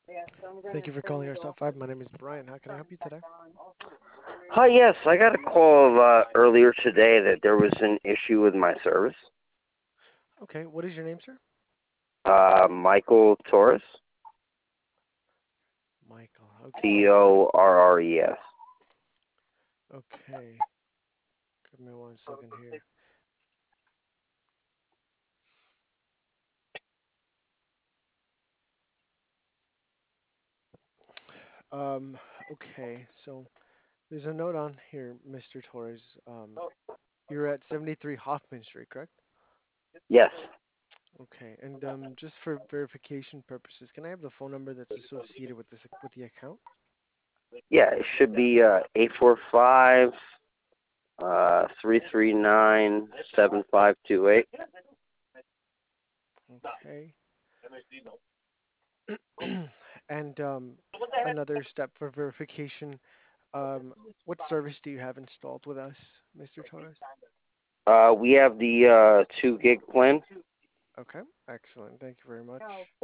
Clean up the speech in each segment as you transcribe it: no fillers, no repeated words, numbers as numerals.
Thank you for calling our top five. My name is Brian. How can I help you today? Hi, yes, I got a call earlier today that there was an issue with my service. Okay, what is your name, sir? Michael Torres, Michael. Okay. Torres. Okay. Give me 1 second here. Um, okay, so there's a note on here, Mr. Torres. You're at 73 Hoffman Street, correct? Yes, Okay, and just for verification purposes, can I have the phone number that's associated with with the account? yeah, it should be 845 339 7528. Okay. And another step for verification. What service do you have installed with us, Mr. Torres? We have the 2 gig plan. Okay, excellent. Thank you very much.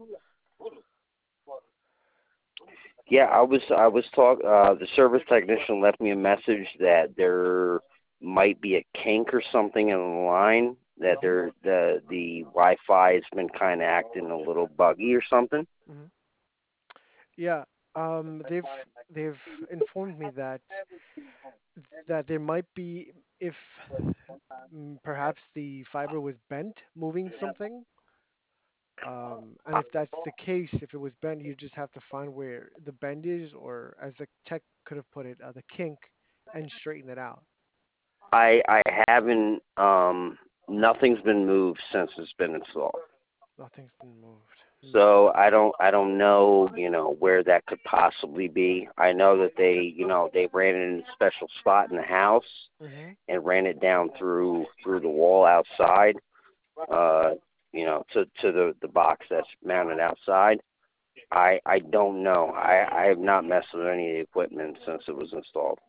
Yeah, I was talk. The service technician left me a message that there might be a kink or something in the line. That Hmm. the Wi-Fi has been kind of acting a little buggy or something. Hmm. Yeah, they've informed me that there might be if perhaps the fiber was bent, moving something. And if that's the case, if it was bent, you just have to find where the bend is, or as the tech could have put it, the kink, and straighten it out. I haven't nothing's been moved since it's been installed. Nothing's been moved. Hmm. So I don't know, where that could possibly be. I know that they ran it in a special spot in the house Hmm. and ran it down through the wall outside, uh, to the box that's mounted outside. I don't know. I have not messed with any of the equipment since it was installed.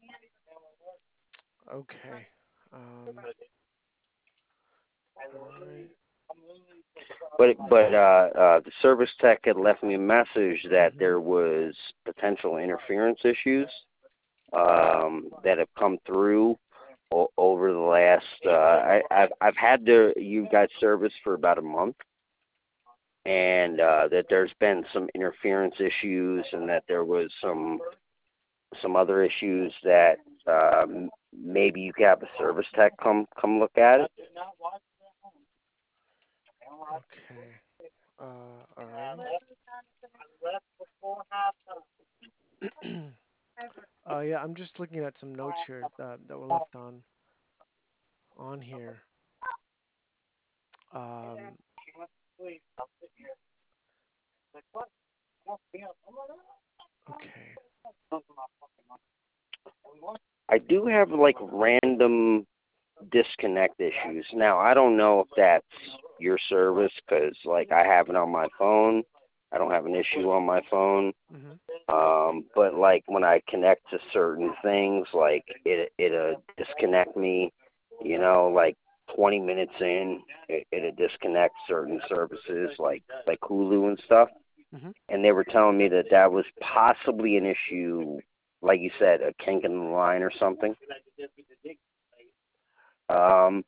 Okay. Um, all right. But the service tech had left me a message that Hmm. there was potential interference issues that have come through over the last. I've had you guys service for about a month, and that there's been some interference issues, and that there was some other issues that maybe you could have a service tech come look at it. Okay. All right. Yeah, I'm just looking at some notes here that were left on here. Um, okay. I do have like random disconnect issues. Now, I don't know if that's your service because, like, I have it on my phone. I don't have an issue on my phone. Hmm. But like when I connect to certain things, like it disconnect me. Like 20 minutes in, it disconnect certain services like Hulu and stuff. Hmm. And they were telling me that that was possibly an issue, like you said, a kink in the line or something. Um,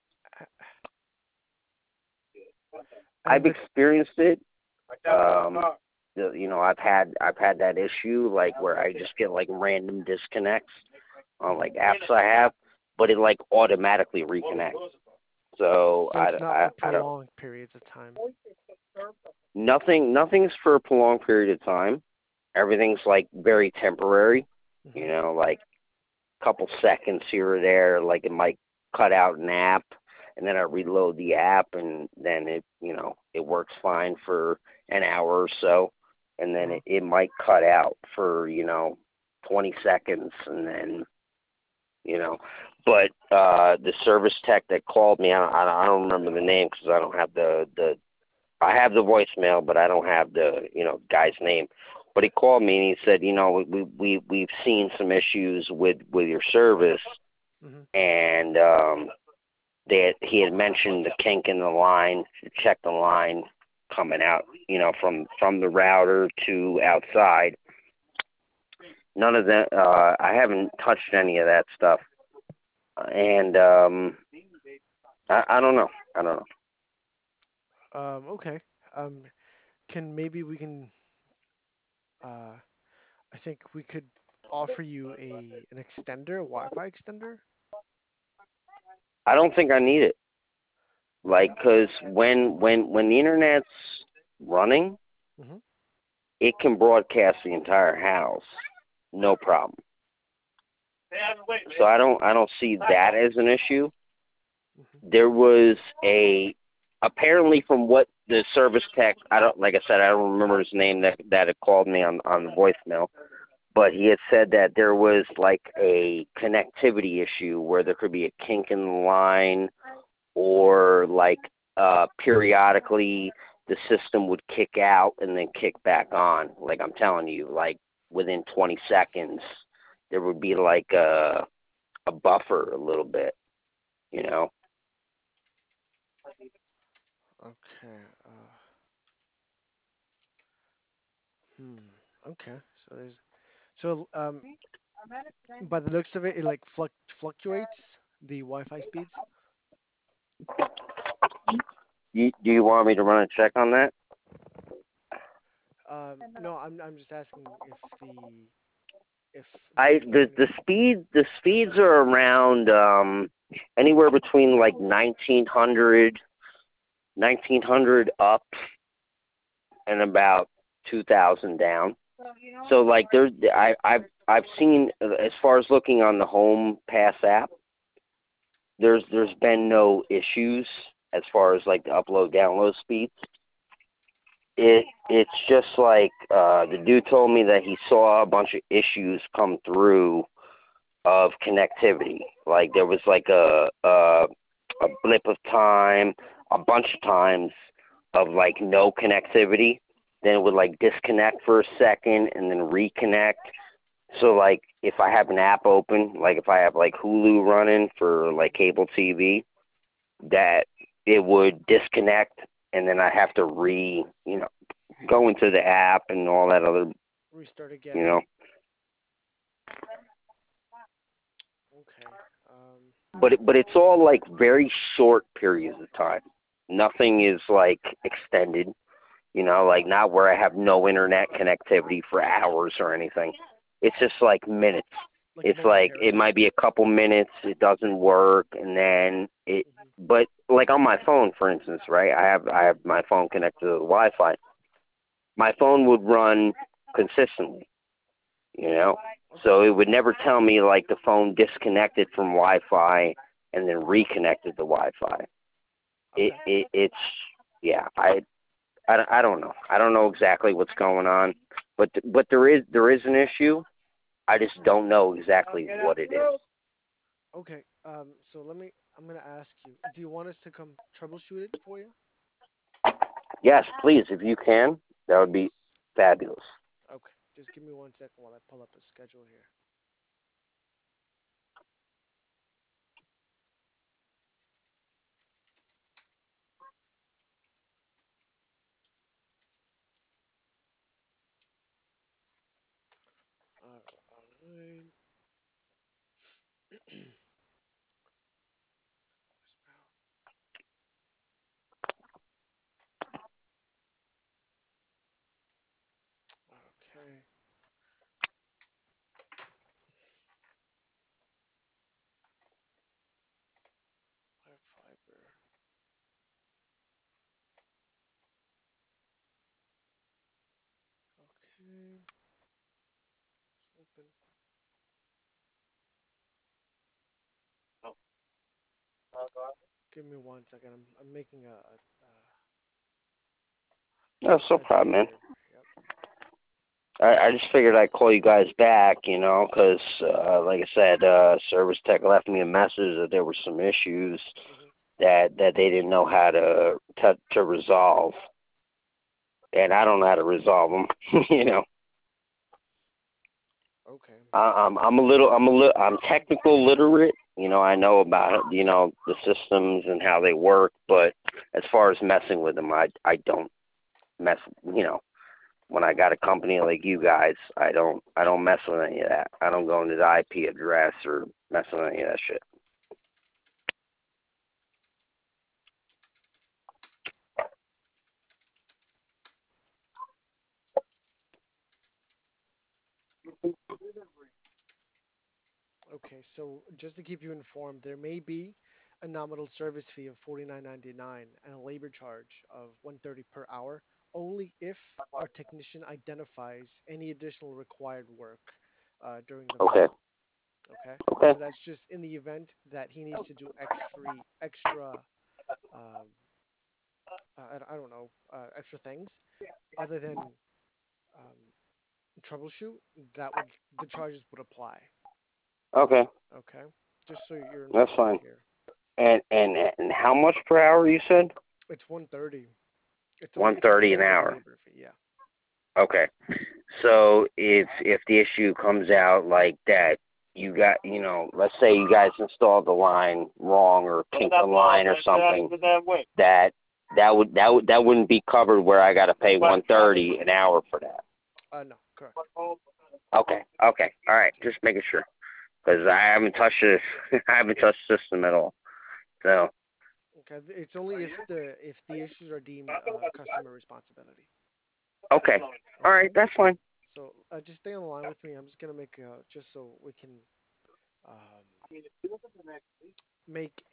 And I've the experienced it. Um, I've had that issue like where I just get like random disconnects on mhm. like apps I have, but it like automatically reconnects. So So it's not for I don't. prolonged periods of time. Nothing's for a prolonged period of time. Everything's like very temporary. Hmm. Like a couple seconds here or there. Like it might cut out an app, and then I reload the app, and then it works fine for an hour or so, and then Uh-huh. it might cut out for 20 seconds, and then you know. But the service tech that called me, I don't remember the name because I don't have the I have the voicemail, but I don't have the guy's name. But he called me and he said, we've seen some issues with your service, Hmm. and he had mentioned the kink in the line. Check the line coming out, from the router to outside. None of that. I haven't touched any of that stuff, and I don't know. I don't know. Okay. Um, can maybe we can uh I think we could offer you an extender, a Wi-Fi extender. I don't think I need it. Okay. Like, cause when the internet's running, Mhm. it can broadcast the entire house, no problem. So I don't see that as an issue. Mhm. There was a apparently from what the service tech, I don't, like I said, I don't remember his name that had called me on the voicemail, but he had said that there was like a connectivity issue where there could be a kink in the line, or like periodically the system would kick out and then kick back on. Like I'm telling you, like within 20 seconds there would be like a buffer a little bit, you know. Okay. Hmm. Okay. So there's so by the looks of it, it like fluctuates the Wi-Fi speeds. Do you want me to run a check on that? No, I'm just asking if I there's the anything. the speed the speeds are around anywhere between like 1900 up and about 2000 down. So like I've seen, as far as looking on the Home Pass app, there's been no issues as far as like the upload download speeds. It's just like the dude told me that he saw a bunch of issues come through of connectivity. Like there was like a blip of time, a bunch of times of like no connectivity. Then it would like disconnect for a second and then reconnect. So like if I have an app open, like if I have like Hulu running for like cable TV, that it would disconnect and then I have to go into the app and all that other, Restart you again. know. Okay. But it's all like very short periods of time. Nothing is like extended, like not where I have no internet connectivity for hours or anything. It's just like minutes. Like It's like it momentarily. might be a couple minutes, it doesn't work, and then it. Hmm. But like on my phone, for instance, right? I have my phone connected to the Wi-Fi. My phone would run consistently, you know. Okay. So it would never tell me like the phone disconnected from Wi-Fi and then reconnected to Wi-Fi. Okay. It's yeah. I don't know. I don't know exactly what's going on, but there is an issue. I just don't know exactly what it is. Okay. So I'm gonna ask you. Do you want us to come troubleshoot it for you? Yes, please, if you can, that would be fabulous. Okay. Just give me 1 second while I pull up a schedule here. All right. Okay. Fiber. Okay. Open. Give me 1 second. I'm making a No, it's no schedule problem, man. here. Yep. I just figured I'd call you guys back, 'cause like I said, Service Tech left me a message that there were some issues Hmm. that they didn't know how to resolve, and I don't know how to resolve them. you know, Okay. I'm technical literate. I know about the systems and how they work, but as far as messing with them, I don't. mess. You know, when I got a company like you guys, I don't mess with any of that. I don't go into the IP address or mess with any of that shit. Okay, so just to keep you informed, there may be a nominal service fee of 49.99 and a labor charge of 130 per hour only if our technician identifies any additional required work during the Okay. visit. Okay, Okay. so that's just in the event that he needs to do extra um, I don't know, extra things other than um, troubleshoot, that would the charges would apply. Okay. Okay, just so you're That's informed fine. here. And how much per hour you said? It's 130. One It's thirty just an over the hour. labor fee. Yeah. Okay. So if the issue comes out like that, you got, let's say you guys installed the line wrong or kinked the line or something, that that wouldn't be covered where I got to pay 130 an hour for that. No, correct. Okay. Okay. All right. Just making sure because I haven't touched it. I haven't touched the system at all. So Okay, it's only if the issues are deemed customer responsibility. okay. All right. Okay. That's fine. So just stay on the line with me. I'm just gonna make just so we can um, make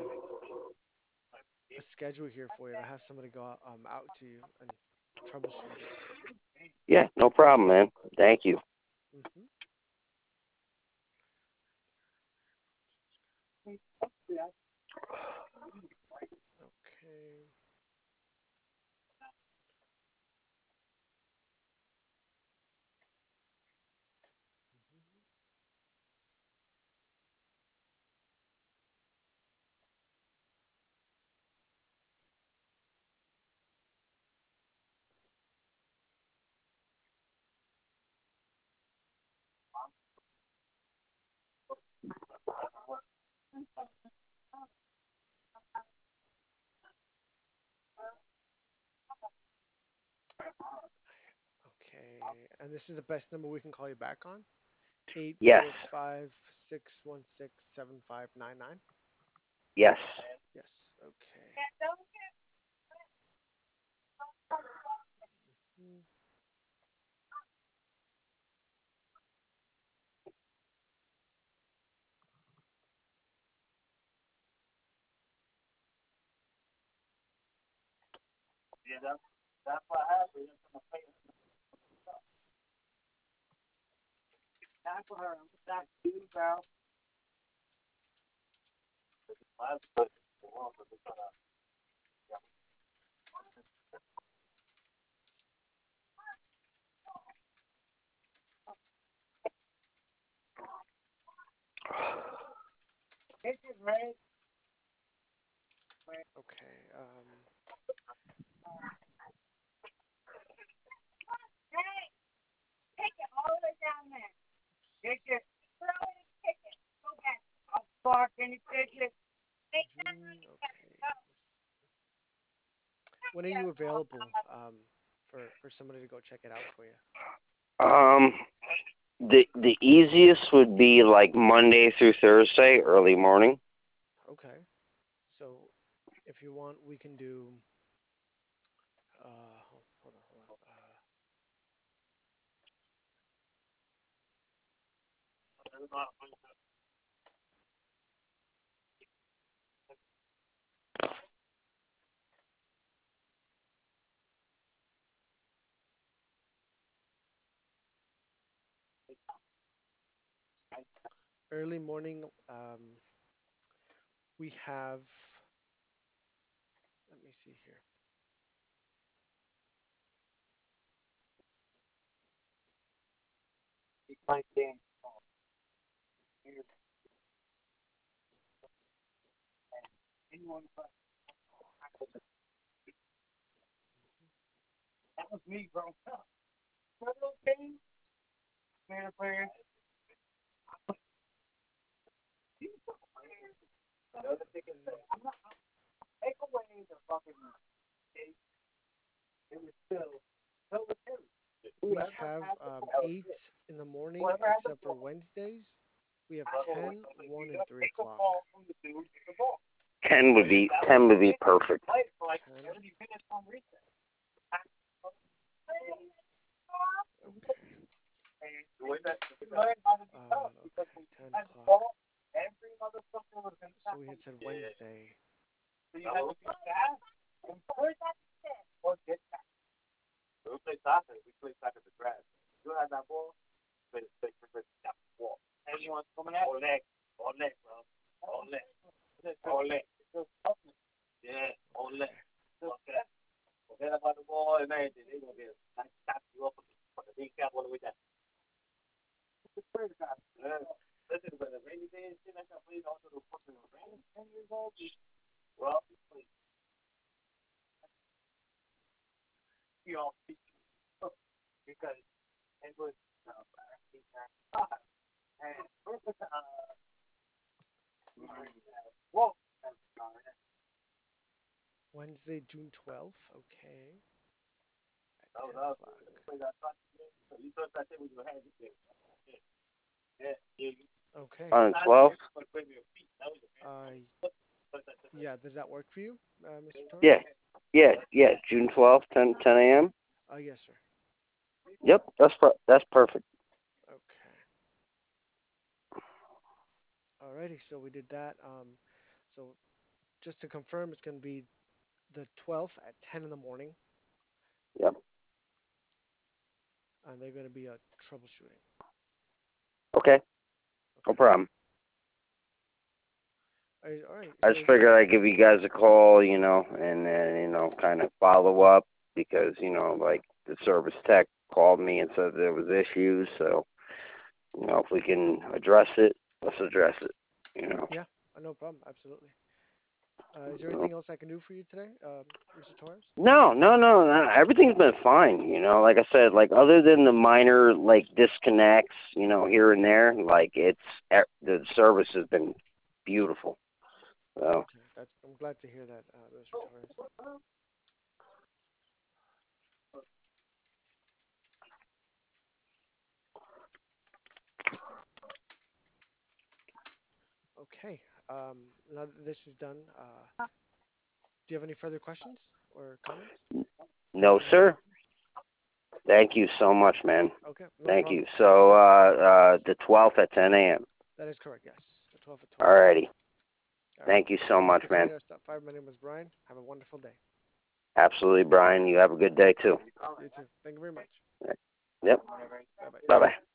a schedule here for you to have somebody go out to you and troubleshoot it. Yeah. No problem, man. Thank you. Hmm. Okay. Okay. And this is the best number we can call you back on. Eight Yes. four five 616 7599. Yes. Yes. Okay. Mm. Okay. Okay. When are you available for somebody to go check it out for you? Um, the easiest would be like Monday through Thursday, early morning. Okay. So if you want, we can do. Hold on, hold on. Early morning. We have. Let me see here. Okay. We have 8 in the morning, except for Wednesdays. We have 10, 1, and 3 o'clock. 10 would be perfect. 10. Okay. Okay. 10 o'clock. So we had said Wednesday. Okay. Wednesday, June 12th. Okay. At 10 o'clock. Okay. On the 12th? Uh, yeah. Does that work for you, Mr. Torres? Yeah, yeah. June 12th, 10 a.m. Yes, sir. Yep, that's perfect. Okay. Alrighty. So we did that. So just to confirm, it's going to be the 12th at 10 in the morning, Yep. and they're going to be troubleshooting. Okay, no Okay. problem. All right. I So just is there? figured I'd give you guys a call, and then kind of follow up because like the service tech called me and said there was issues. So if we can address it, let's address it. Yeah. No problem. Absolutely. Is there So, anything else I can do for you today, Mr. Torres? no, no, no, no. Everything's been fine. Like I said, like other than the minor like disconnects, here and there, like the service has been beautiful. So Okay. I'm glad to hear that, Mr. Torres. Okay. Now that this is done, do you have any further questions or comments? no, sir. Thank you so much, man. Okay. No Thank problem. you. So the 12th at 10 a.m. That is correct. Yes. The 12 at 12. Alrighty. All right. Thank you so Thanks much, for man. joining us. Top 5. My name was Brian. Have a wonderful day. Absolutely, Brian. You have a good day too. You too. Thank you very much. Yep. Bye bye. Bye bye.